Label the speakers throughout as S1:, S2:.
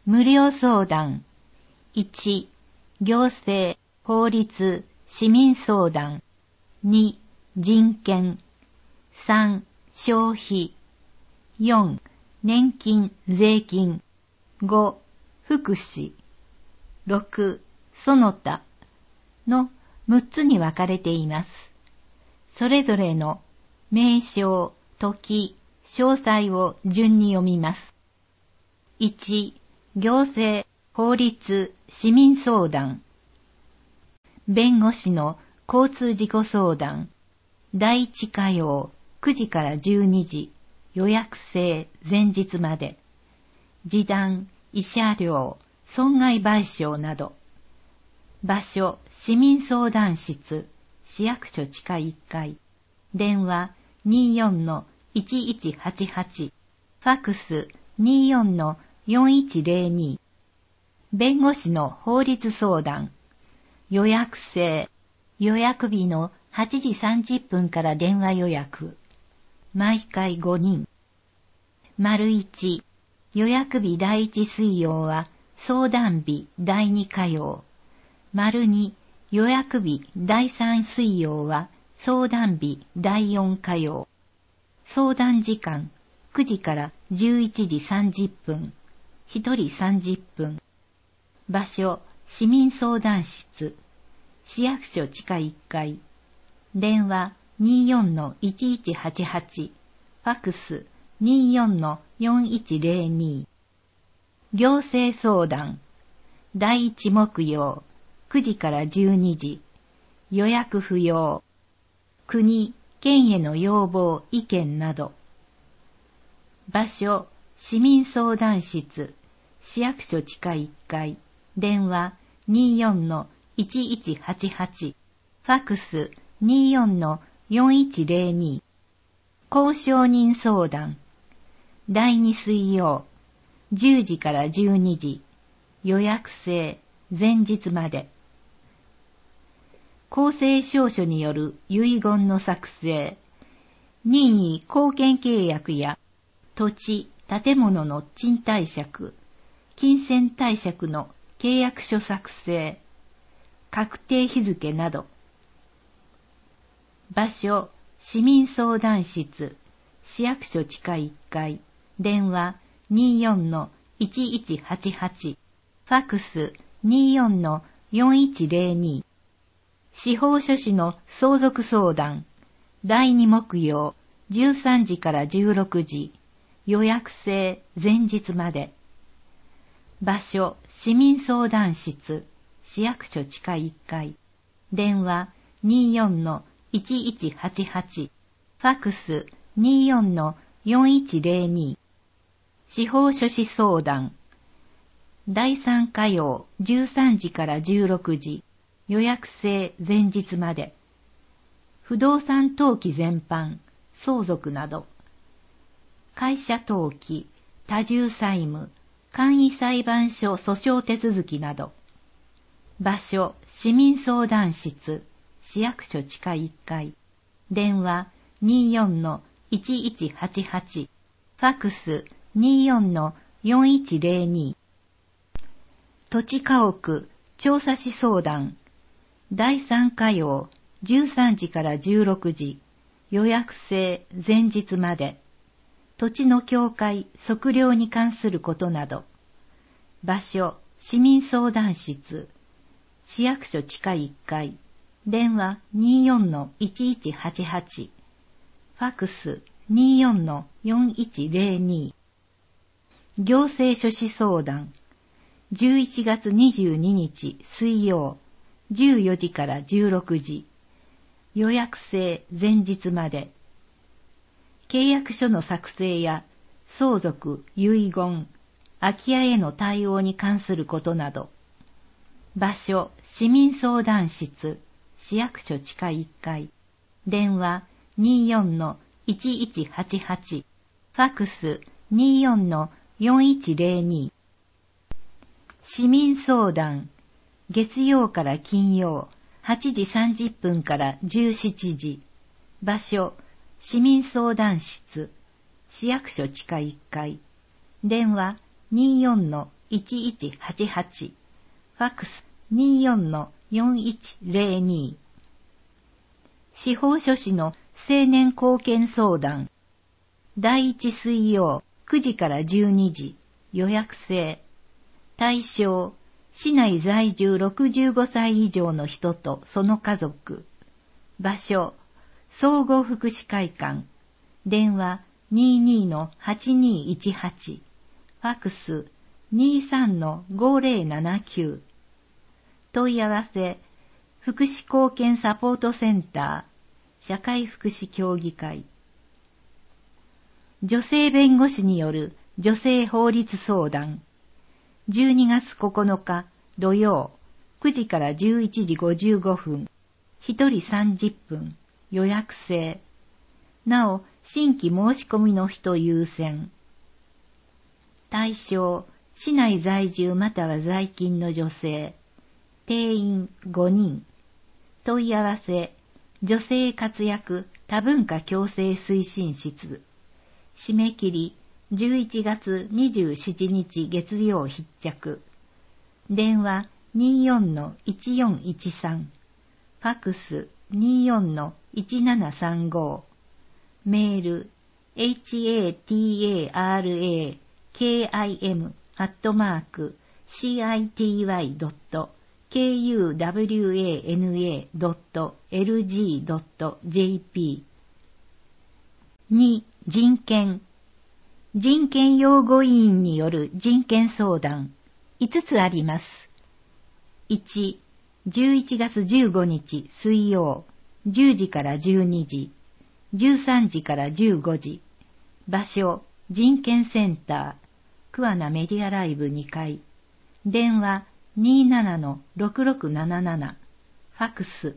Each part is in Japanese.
S1: 無料相談。1、行政、法律、市民相談。2、人権。3、消費。4、年金、税金。5、福祉。6、その他の6つに分かれています。それぞれの名称、時、詳細を順に読みます。1、行政、法律、市民相談。弁護士の交通事故相談。第1火曜9時から12時。予約制前日まで。示談、慰謝料、損害賠償など。場所、市民相談室、市役所地下1階。電話 24-1188。ファクス 24-4102。弁護士の法律相談。予約制。予約日の8時30分から電話予約。毎回5人。1、予約日第1水曜は相談日第2火曜。2、予約日第3水曜は相談日第4火曜。相談時間9時から11時30分。1人30分。場所、市民相談室。市役所地下1階。電話 24-1188。ファクス 24-4102。行政相談。第1木曜9時から12時。予約不要。国、県への要望、意見など。場所、市民相談室。市役所地下1階。電話 24-1188。ファクス 24-4102。交渉人相談。第2水曜10時から12時。予約制前日まで。公正証書による遺言の作成。任意公権契約や土地、建物の賃貸借、金銭貸借の契約書作成。確定日付など。場所、市民相談室、市役所地下1階。電話 24-1188。ファクス 24-4102。司法書士の相続相談。第2木曜13時から16時。予約制前日まで。場所、市民相談室、市役所地下1階。電話 24-1188。ファクス 24-4102。司法書士相談。第3火曜13時から16時。予約制前日まで。不動産登記全般、相続など。会社登記、多重債務、簡易裁判所訴訟手続きなど。場所、市民相談室、市役所地下1階。電話 24-1188。ファクス 24-4102。土地家屋、調査士相談。第3火曜13時から16時。予約制前日まで。土地の境界、測量に関することなど。場所、市民相談室、市役所地下1階。電話 24-1188。ファクス 24-4102。行政書士相談。11月22日水曜14時から16時。予約制前日まで。契約書の作成や相続、遺言、空き家への対応に関することなど。場所、市民相談室、市役所地下1階。電話 24-1188。ファクス 24-4102。市民相談。月曜から金曜8時30分から17時。場所、市民相談室、市役所地下1階。電話 1188、ファックス 24-4102。司法書士の青年貢献相談。第1水曜9時から12時、予約制。対象、市内在住65歳以上の人とその家族。場所、総合福祉会館。電話 22-8218。ファックス 23-5079。問い合わせ、福祉貢献サポートセンター、社会福祉協議会。女性弁護士による女性法律相談。12月9日土曜9時から11時55分。1人30分。予約制。なお、新規申し込みの人優先。対象、市内在住または在勤の女性。定員5人。問い合わせ、女性活躍多文化共生推進室。締め切り、11月27日月曜必着。電話 24-1413。ファックス 24-1735。メール hatarakim@city.kuwana.lg.jp。 2. 人権。人権擁護委員による人権相談。5つあります。1、11月15日水曜、10時から12時、13時から15時。場所、人権センター、桑名メディアライブ2階。電話 27-6677。ファックス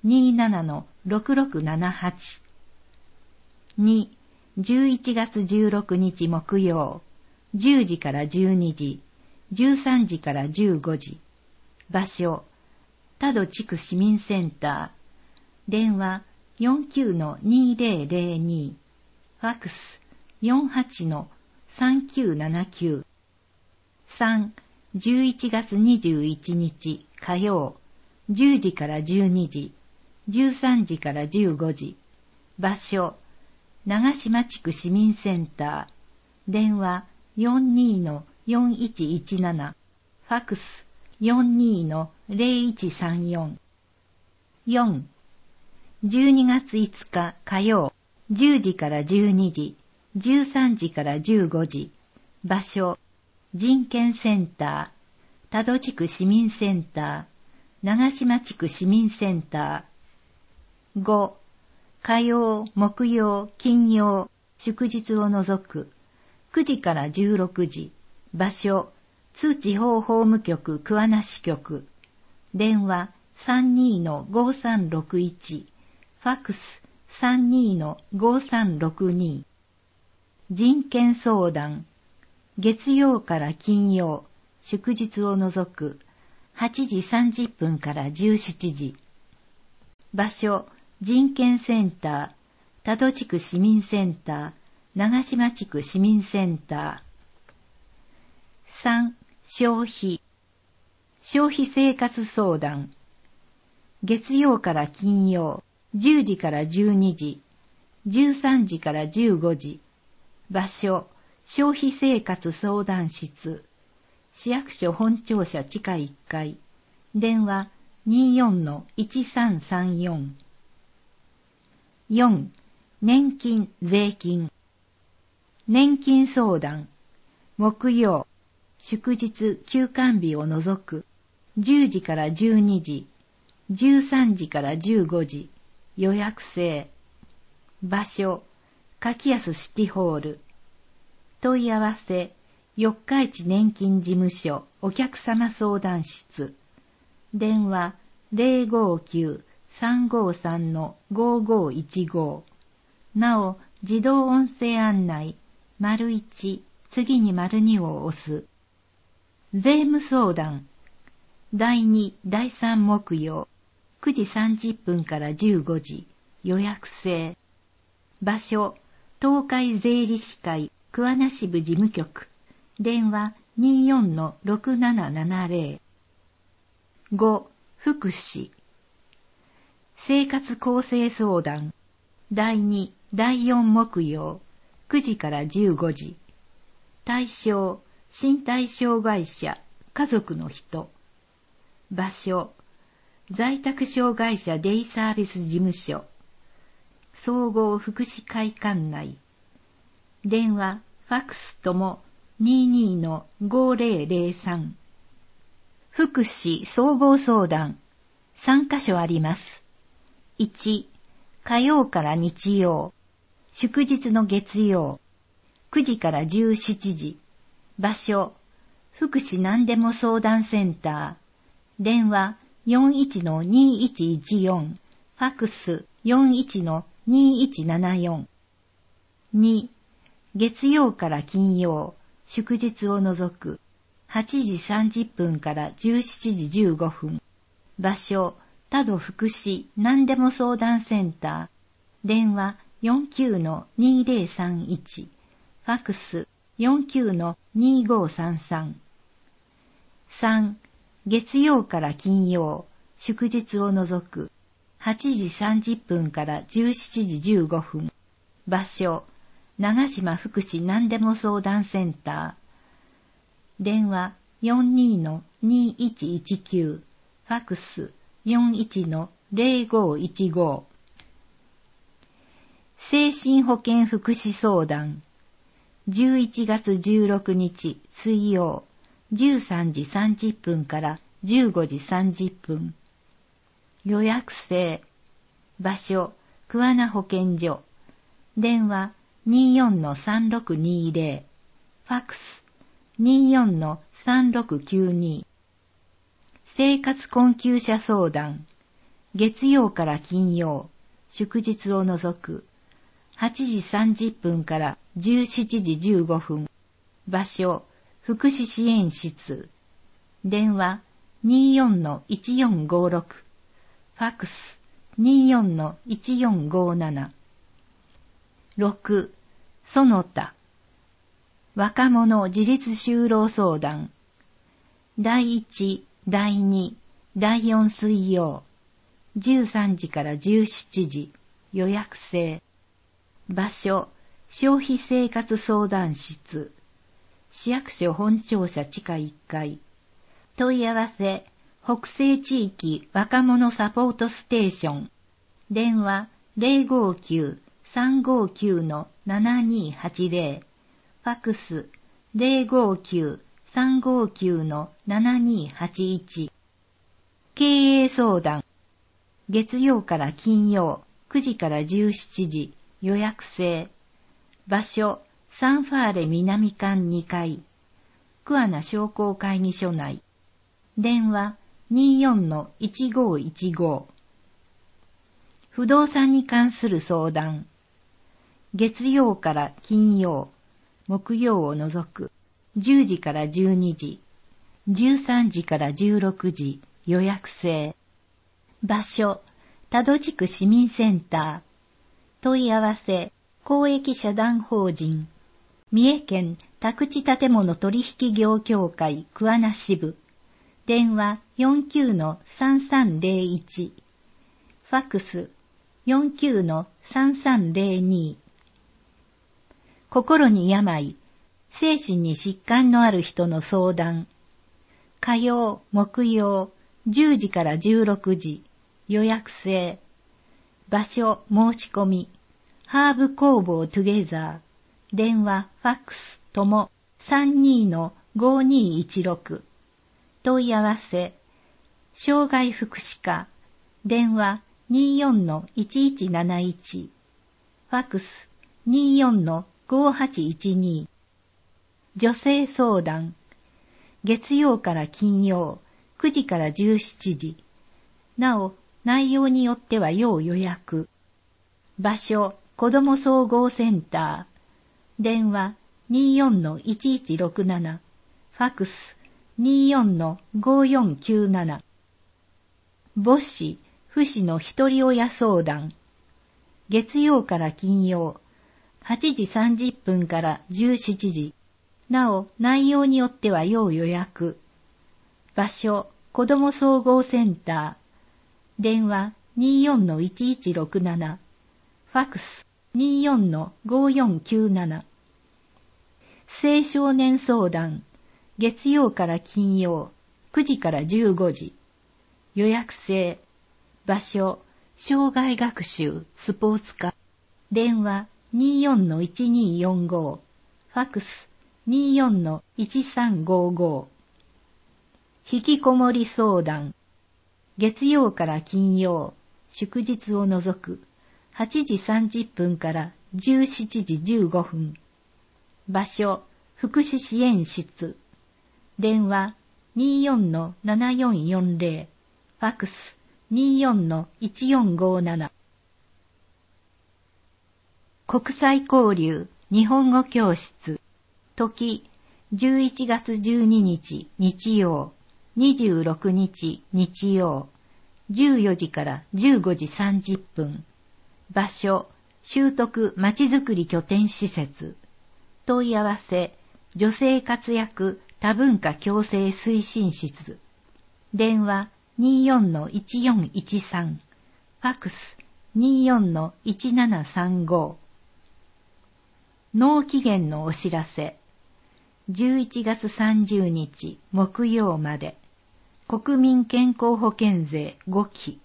S1: 27-6678。2、11月16日木曜、10時から12時、13時から15時。場所、多度地区市民センター。電話 49-2002。ファックス 48-3979。3、11月21日火曜、10時から12時、13時から15時。場所、長島地区市民センター。電話 42-4117。ファックス 42-0134。4、12月5日火曜、10時から12時、13時から15時。場所、人権センター、多度地区市民センター、長島地区市民センター。5、火曜、木曜、金曜、祝日を除く、9時から16時。場所、津地方法務局桑名支局。電話 32-5361。ファックス 32-5362。人権相談。月曜から金曜、祝日を除く、8時30分から17時。場所、人権センター、多度地区市民センター、長島地区市民センター。3、消費。消費生活相談。月曜から金曜、10時から12時、13時から15時。場所、消費生活相談室。市役所本庁舎地下1階。電話 24-1334。4. 年金・税金。年金相談。木曜、祝日・休館日を除く、10時から12時、13時から15時。予約制。場所、柿安シティホール。問い合わせ、四日市年金事務所お客様相談室。電話 059-353-5515。なお、自動音声案内、1、次に2を押す。税務相談。第2、第3木曜、9時30分から15時。予約制。場所、東海税理士会桑名支部事務局。電話 24-6770。5. 福祉。生活構成相談。第2、第4木曜、9時から15時。対象、身体障害者、家族の人。場所、在宅障害者デイサービス事務所。総合福祉会館内。電話、ファクスとも22-5003。福祉総合相談。3カ所あります。1、火曜から日曜、祝日の月曜、9時から17時。場所、福祉何でも相談センター。電話 41-2114。ファクス 41-2174。2、月曜から金曜、祝日を除く、8時30分から17時15分。場所、多度福祉何でも相談センター。電話 49-2031。ファクス 49-2533。3、月曜から金曜、祝日を除く、8時30分から17時15分。場所、長島福祉何でも相談センター。電話 42-2119。ファクス 41-0515。精神保健福祉相談。11月16日水曜、13時30分から15時30分。予約制。場所、桑名保健所。電話 24-3620。ファクス 24-3692。生活困窮者相談。月曜から金曜、祝日を除く、8時30分から17時15分。場所、福祉支援室。電話 24-1456。ファクス 24-1457。6. その他。若者自立就労相談。第1、第2、第4水曜。13時から17時。予約制。場所、消費生活相談室。市役所本庁舎地下1階。問い合わせ、北西地域若者サポートステーション。電話 059-359-7280。ファクス 059-359-7281。経営相談。月曜から金曜、9時から17時。予約制。場所、サンファーレ南館2階。桑名商工会議所内。電話 24-1515。不動産に関する相談。月曜から金曜、木曜を除く、10時から12時、13時から16時。予約制。場所、多度地区市民センター。問い合わせ、公益社団法人、三重県宅地建物取引業協会桑名支部。電話 49-3301。ファクス 49-3302。心に病、精神に疾患のある人の相談。火曜、木曜、10時から16時。予約制。場所、申し込み。ハーブ工房トゥゲザー。電話、ファックスとも 32-5216。問い合わせ。障害福祉課。電話 24-1171。ファックス 24-5812。女性相談。月曜から金曜、9時から17時。なお、内容によっては要予約。場所、子ども総合センター。電話 24-1167。ファクス 24-5497。母子、父子の一人親相談。月曜から金曜、8時30分から17時。 なお、内容によっては要予約。場所、子ども総合センター。電話 24-1167。ファクス 24-5497。青少年相談。月曜から金曜、9時から15時。予約制。場所、障害学習、スポーツ科。電話 24-1245。ファクス 24-1355。引きこもり相談。月曜から金曜、祝日を除く、8時30分から17時15分。場所、福祉支援室。電話 24-7440。ファクス 24-1457。国際交流日本語教室。時、11月12日日曜、26日日曜、14時から15時30分。場所、修徳まちづくり拠点施設。問い合わせ、女性活躍多文化共生推進室。電話 24-1413。ファクス 24-1735。納期限のお知らせ。11月30日木曜まで。国民健康保険税5期。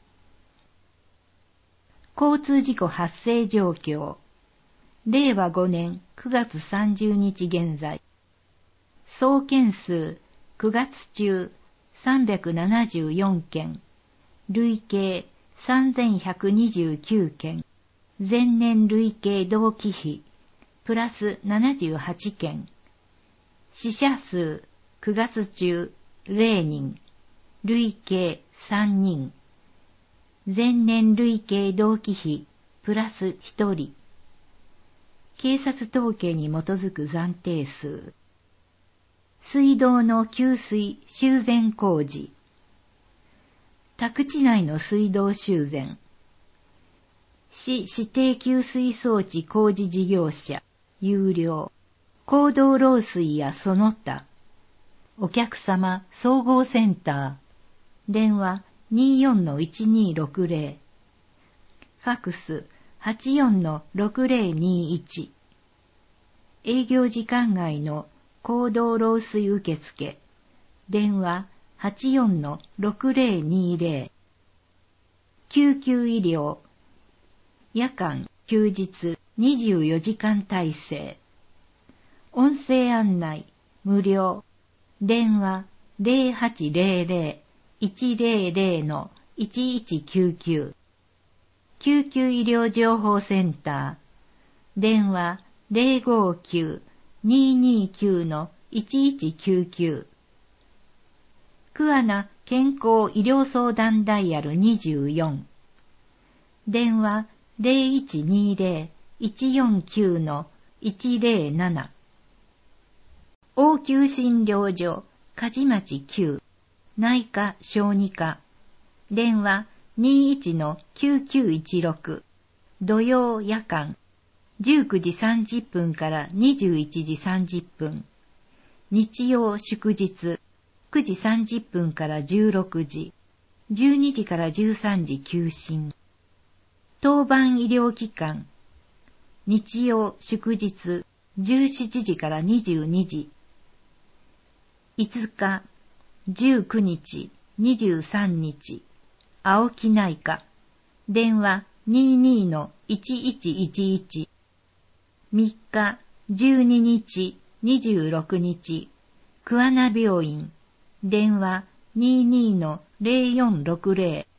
S1: 交通事故発生状況。令和5年9月30日現在。総件数9月中374件。累計3129件。前年累計同期比プラス78件。死者数9月中0人。累計3人。前年累計同期比プラス1人。警察統計に基づく暫定数。水道の給水修繕工事。宅地内の水道修繕。市指定給水装置工事事業者有料。公道漏水やその他。お客様総合センター。電話 24-1260。ファクス 84-6021。営業時間外の公道漏水受付。電話 84-6020。救急医療。夜間、休日24時間体制。音声案内、無料。電話 0800-100-1199。救急医療情報センター。電話 059-229-1199。桑名健康医療相談ダイヤル24。電話 0120-149-107。応急診療所梶町9。内科小児科。電話 21-9916。土曜夜間。19時30分から21時30分。日曜祝日。9時30分から16時。12時から13時休診。当番医療機関。日曜祝日。17時から22時。5日、19日、23日。青木内科。電話 22-1111。3日、12日、26日。桑名病院。電話 22-0460。